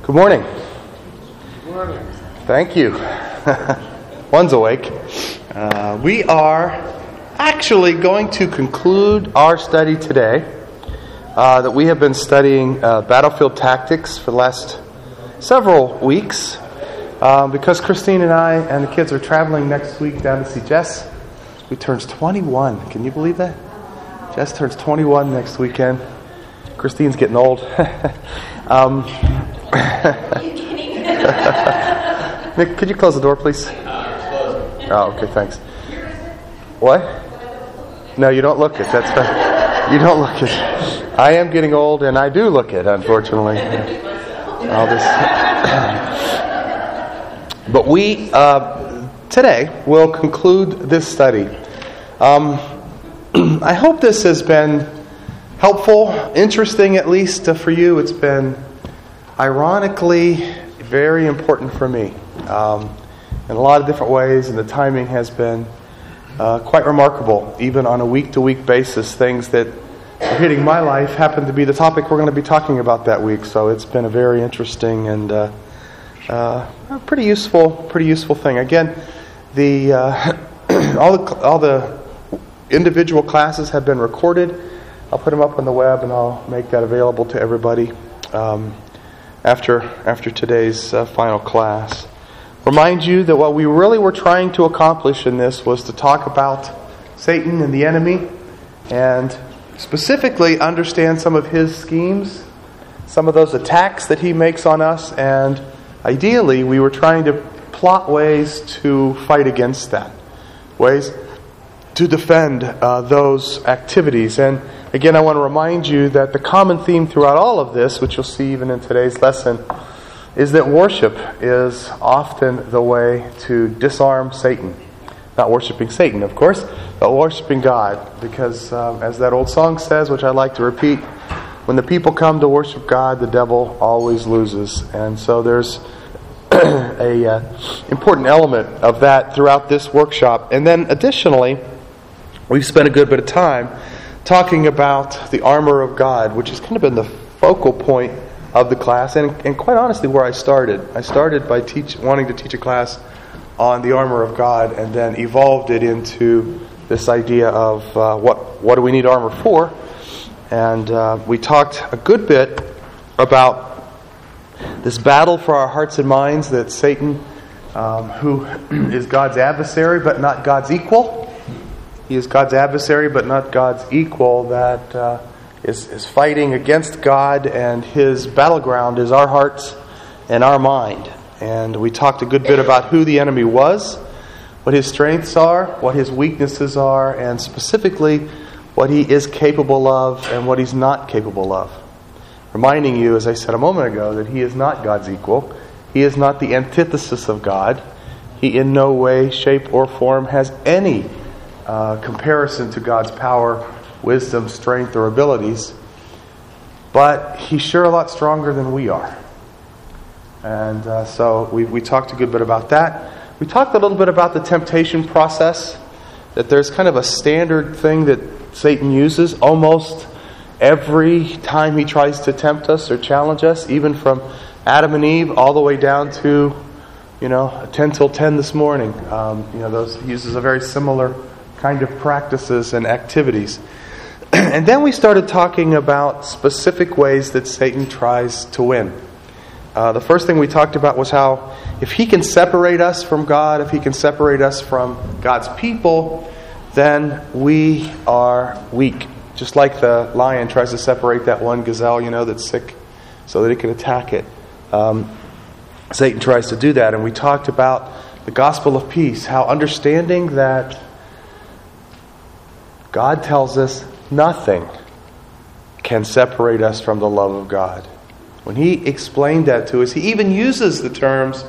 Good morning. Good morning. Thank you. One's awake. We are actually going to conclude our study today that we have been studying battlefield tactics for the last several weeks because Christine and I and the kids are traveling next week down to see Jess, who turns 21. Can you believe that? Jess turns 21 next weekend. Christine's getting old. Are you kidding? Nick, could you close the door, please? Oh, okay, thanks. What? No, you don't look it. That's fine. You don't look it. I am getting old, and I do look it, unfortunately. All this. But we today will conclude this study. I hope this has been helpful, interesting at least for you. It's been ironically very important for me in a lot of different ways, and the timing has been quite remarkable. Even on a week-to-week basis, things that are hitting my life happen to be the topic we're going to be talking about that week. So it's been a very interesting and a pretty useful thing. Again, all the individual classes have been recorded. I'll put them up on the web, and I'll make that available to everybody after today's final class. Remind you that what we really were trying to accomplish in this was to talk about Satan and the enemy, and specifically understand some of his schemes, some of those attacks that he makes on us, and ideally we were trying to plot ways to fight against that, ways to defend those activities. And again, I want to remind you that the common theme throughout all of this, which you'll see even in today's lesson, is that worship is often the way to disarm Satan. Not worshiping Satan, of course, but worshiping God. Because as that old song says, which I like to repeat, when the people come to worship God, the devil always loses. And so there's a important element of that throughout this workshop. And then additionally, we've spent a good bit of time talking about the armor of God, which has kind of been the focal point of the class, and quite honestly where I started. I started by wanting to teach a class on the armor of God, and then evolved it into this idea of what do we need armor for. And we talked a good bit about this battle for our hearts and minds that Satan, who is God's adversary but not God's equal, he is God's adversary but not God's equal, that is fighting against God, and his battleground is our hearts and our mind. And we talked a good bit about who the enemy was, what his strengths are, what his weaknesses are, and specifically what he is capable of and what he's not capable of. Reminding you, as I said a moment ago, that he is not God's equal. He is not the antithesis of God. He in no way, shape, or form has any comparison to God's power, wisdom, strength, or abilities. But he's sure a lot stronger than we are. And so we talked a good bit about that. We talked a little bit about the temptation process, that there's kind of a standard thing that Satan uses almost every time he tries to tempt us or challenge us, even from Adam and Eve all the way down to 10 till 10 this morning. Those he uses a very similar kind of practices and activities. And then we started talking about specific ways that Satan tries to win. The first thing we talked about was how if he can separate us from God, if he can separate us from God's people, then we are weak. Just like the lion tries to separate that one gazelle, that's sick, so that it can attack it. Satan tries to do that. And we talked about the gospel of peace, how understanding that God tells us nothing can separate us from the love of God. When he explained that to us, he even uses the terms,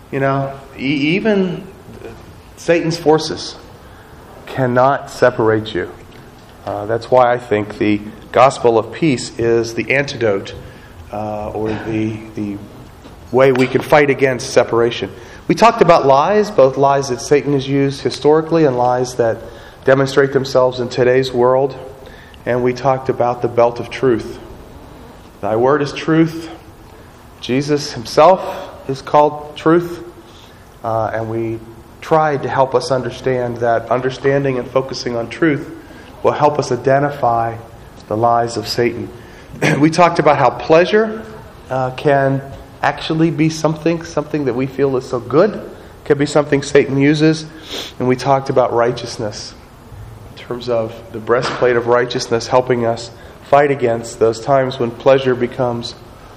even Satan's forces cannot separate you. That's why I think the gospel of peace is the antidote or the way we can fight against separation. We talked about lies, both lies that Satan has used historically and lies that demonstrate themselves in today's world. And we talked about the belt of truth. Thy word is truth, Jesus himself is called truth. And we tried to help us understand that understanding and focusing on truth will help us identify the lies of Satan. We talked about how pleasure can actually be something that we feel is so good. It can be something Satan uses. And we talked about righteousness in terms of the breastplate of righteousness helping us fight against those times when pleasure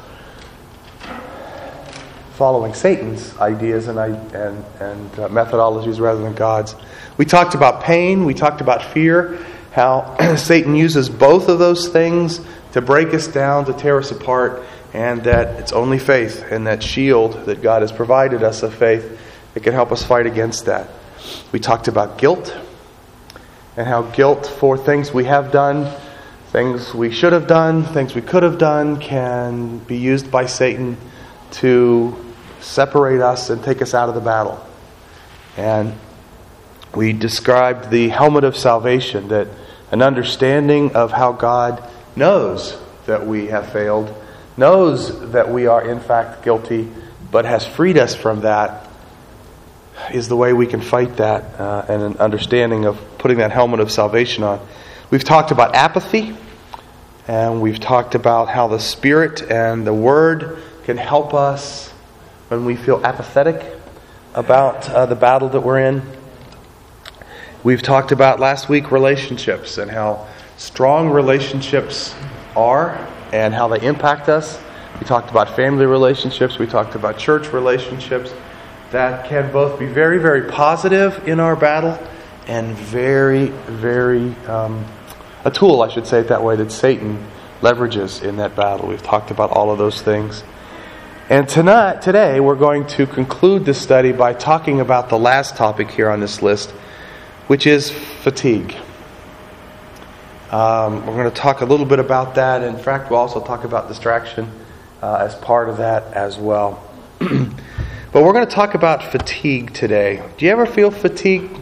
following Satan's ideas and methodologies rather than God's. We talked about pain. We talked about fear. How Satan uses both of those things to break us down, to tear us apart, and that it's only faith and that shield that God has provided us of faith that can help us fight against that. We talked about guilt and how guilt for things we have done, things we should have done, things we could have done can be used by Satan to separate us and take us out of the battle. And we described the helmet of salvation, that an understanding of how God knows that we have failed, knows that we are in fact guilty, but has freed us from that, is the way we can fight that, and an understanding of putting that helmet of salvation on. We've talked about apathy, and we've talked about how the Spirit and the Word can help us when we feel apathetic about the battle that we're in. We've talked about last week relationships and how strong relationships are and how they impact us. We talked about family relationships. We talked about church relationships that can both be very, very positive in our battle and very, very a tool, I should say it that way, that Satan leverages in that battle. We've talked about all of those things. And today, we're going to conclude this study by talking about the last topic here on this list, which is fatigue. We're going to talk a little bit about that. In fact, we'll also talk about distraction as part of that as well. But we're going to talk about fatigue today. Do you ever feel fatigued?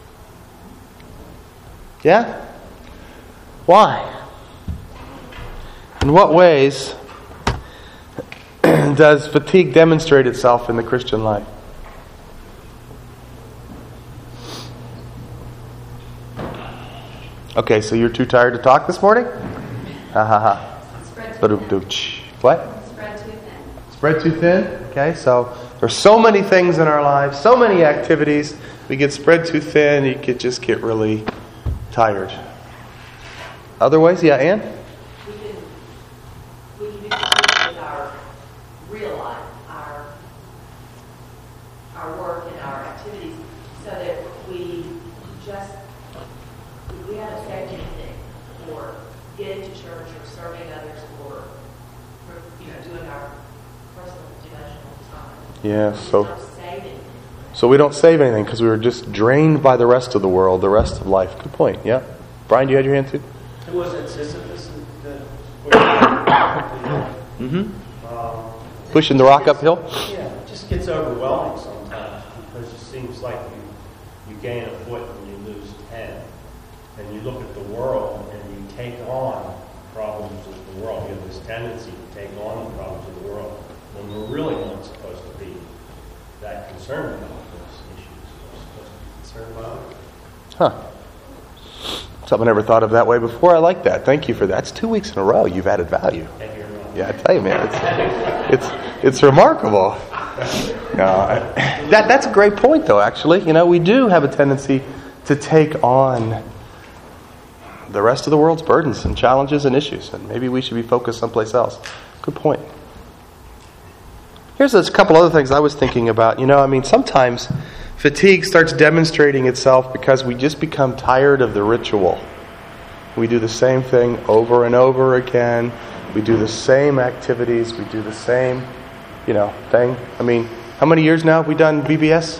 Yeah? Why? In what ways does fatigue demonstrate itself in the Christian life? Okay, so you're too tired to talk this morning? What? Spread too thin. Spread too thin? Okay, so there's so many things in our lives, so many activities. We get spread too thin, you could just get really tired. Other ways? Yeah, Ann? We can be concerned with our real life, our work and our activities, so that we haven't saved anything for getting to church or serving others or doing our personal devotional time. Yeah, So we don't save anything because we were just drained by the rest of the world, the rest of life. Good point. Yeah, Brian, you had your hand too. It wasn't Sisyphus Pushing the rock uphill. Yeah, it just gets overwhelming sometimes because it seems like you gain a foot and you lose 10, and you look at the world and you take on problems of the world. You have this tendency to take on the problems of the world when we're really not supposed to be that concerned about those issues. We're supposed to be concerned about it. Huh. Something I never thought of that way before. I like that. Thank you for that. It's 2 weeks in a row you've added value. Yeah, I tell you, man, it's remarkable. That's a great point, though. Actually, we do have a tendency to take on the rest of the world's burdens and challenges and issues, and maybe we should be focused someplace else. Good point. Here's a couple other things I was thinking about. Sometimes fatigue starts demonstrating itself because we just become tired of the ritual. We do the same thing over and over again. We do the same activities. We do the same, thing. How many years now have we done VBS?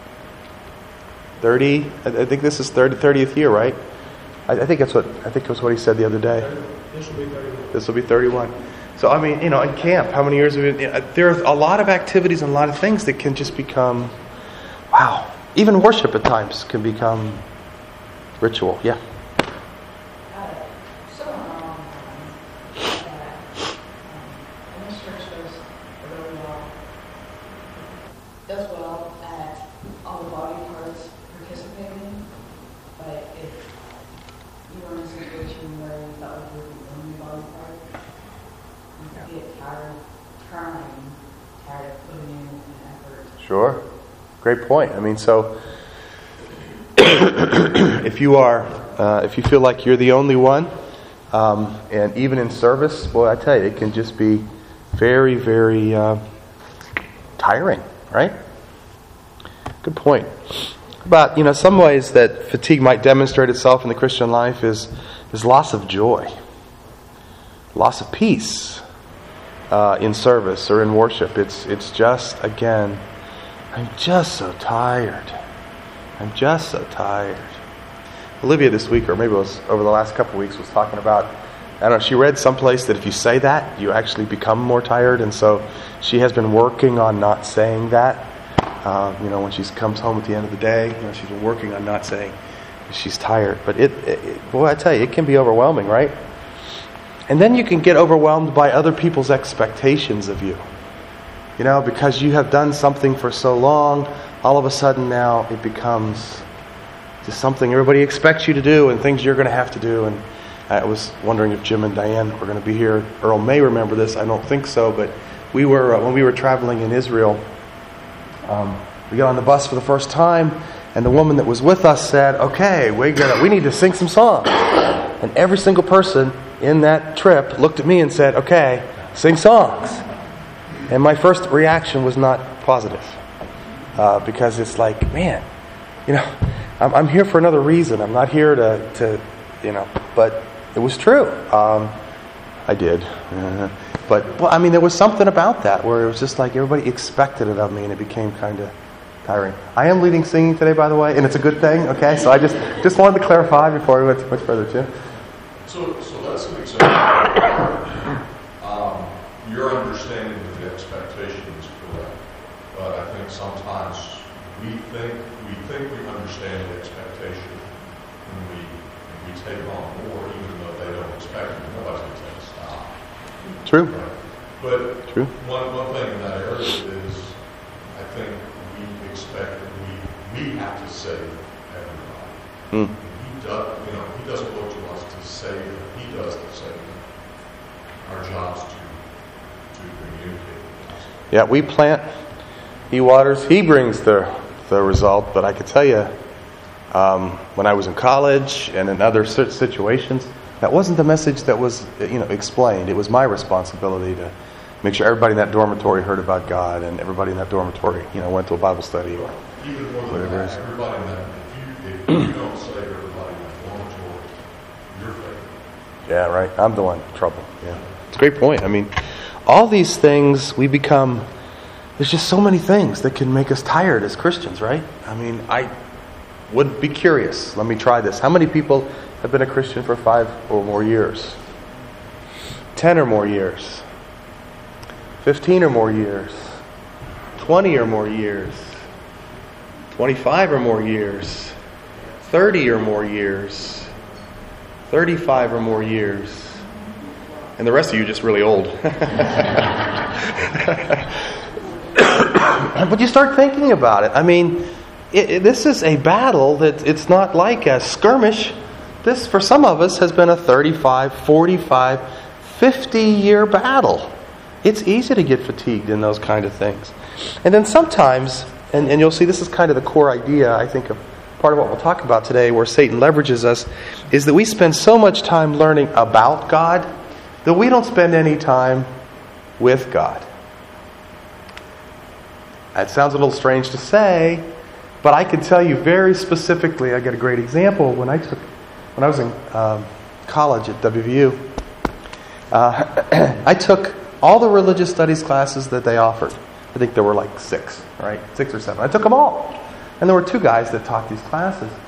30. I think this is 30th year, right? I think that's what he said the other day. This will be 31. So in camp, how many years have we been? There are a lot of activities and a lot of things that can just become, wow. Even worship at times can become ritual. Yeah. Sure. Great point. I mean, so if you feel like you're the only one, and even in service, boy, I tell you, it can just be very, very tiring, right? Good point. But, some ways that fatigue might demonstrate itself in the Christian life is loss of joy, loss of peace in service or in worship. It's just, again, I'm just so tired. I'm just so tired. Olivia this week, or maybe it was over the last couple of weeks, was talking about, I don't know, she read someplace that if you say that, you actually become more tired. And so she has been working on not saying that. When she comes home at the end of the day, she's been working on not saying she's tired. But boy, I tell you, it can be overwhelming, right? And then you can get overwhelmed by other people's expectations of you. Because you have done something for so long, all of a sudden now it becomes just something everybody expects you to do and things you're going to have to do. And I was wondering if Jim and Diane were going to be here. Earl may remember this. I don't think so. But we were when we were traveling in Israel, we got on the bus for the first time, and the woman that was with us said, "Okay, we need to sing some songs." And every single person in that trip looked at me and said, "Okay, sing songs." And my first reaction was not positive, because it's like, man, I'm here for another reason. I'm not here to But it was true. I did. But there was something about that where it was just like everybody expected it of me, and it became kind of tiring. I am leading singing today, by the way, and it's a good thing. Okay, so I just wanted to clarify before we went too much further, Jim. So that's an example. Your understanding of the expectation is correct, but I think sometimes we think we understand the expectation, and we take on more, even though they don't expect it. Nobody's going to tell us to stop. True. Right? But True. One thing in that area is, I think we expect that we have to save everybody. He doesn't look to us to save them. He does the saving. Our job's to communicate with us. Yeah, we plant, he waters, he brings the result. But I could tell you, when I was in college and in other situations, that wasn't the message that was explained. It was my responsibility to make sure everybody in that dormitory heard about God, and everybody in that dormitory went to a Bible study or even more than whatever it that, is. everybody in that, if you don't save everybody in that dormitory, you're failing. Yeah, right. I'm the one in trouble. Yeah, it's a great point. All these things we become. There's just so many things that can make us tired as Christians, right? I would be curious. Let me try this. How many people have been a Christian for 5 or more years? 10 or more years? 15 or more years? 20 or more years? 25 or more years? 30 or more years? 35 or more years? And the rest of you are just really old. But you start thinking about it. This is a battle that it's not like a skirmish. This, for some of us, has been a 35, 45, 50-year battle. It's easy to get fatigued in those kind of things. And then sometimes, and you'll see this is kind of the core idea, I think, of part of what we'll talk about today, where Satan leverages us, is that we spend so much time learning about God that we don't spend any time with God. That sounds a little strange to say, but I can tell you very specifically. I get a great example. When I was in college at WVU, I took all the religious studies classes that they offered. I think there were like 6, right? 6 or 7. I took them all. And there were 2 guys that taught these classes.